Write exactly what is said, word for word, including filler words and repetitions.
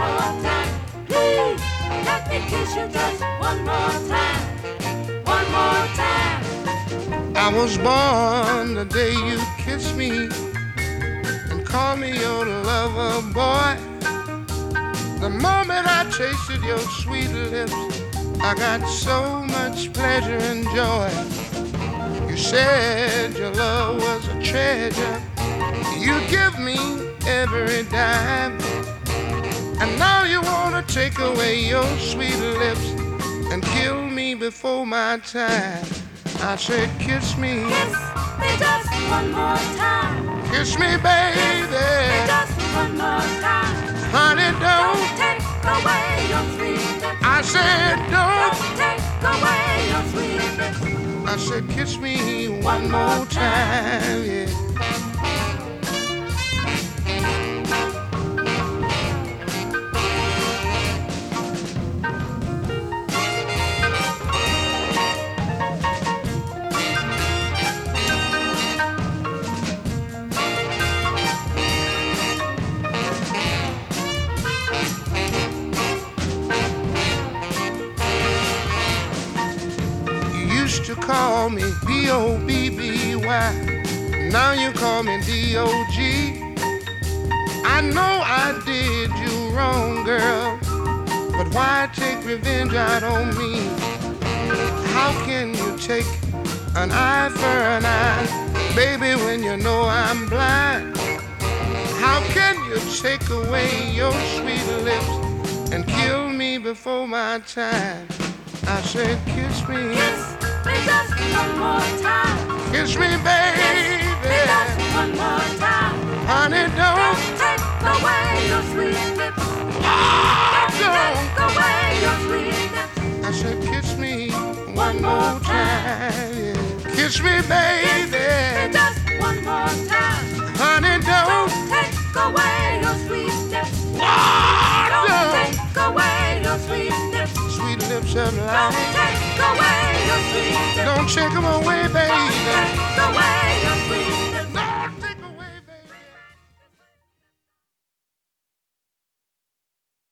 more time. Please let me kiss you just one more time. One more time. I was born the day you kissed me and called me your lover, boy. The moment I tasted your sweet lips, I got so much pleasure and joy. You said your love was a treasure. You give me every dime. And now you wanna take away your sweet lips and kill me before my time. I said, kiss me. Kiss me just one more time. Kiss me, baby. Kiss me just one more time. Honey, don't, don't take away your sweet lips. I said, don't, don't take away your sweet lips. I said, kiss me one, one more time, time. Yeah. You call me B O B B Y. Now you call me D O G. I know I did you wrong, girl, but why take revenge out on me? How can you take an eye for an eye, baby, when you know I'm blind? How can you take away your sweet lips and kill me before my time? I said, kiss me. Kiss me just one more time. Kiss me, baby. Kiss me just one more time. Honey, don't, don't take away your sweet lips. Oh, don't, don't take away your sweet lips. I said, kiss me one, one more time. time. Yeah. Kiss me, baby. Kiss me just one more time. Honey, don't, don't take away your sweet lips. Oh, don't, don't take away your sweet lips. Sweet lips of life. Don't take away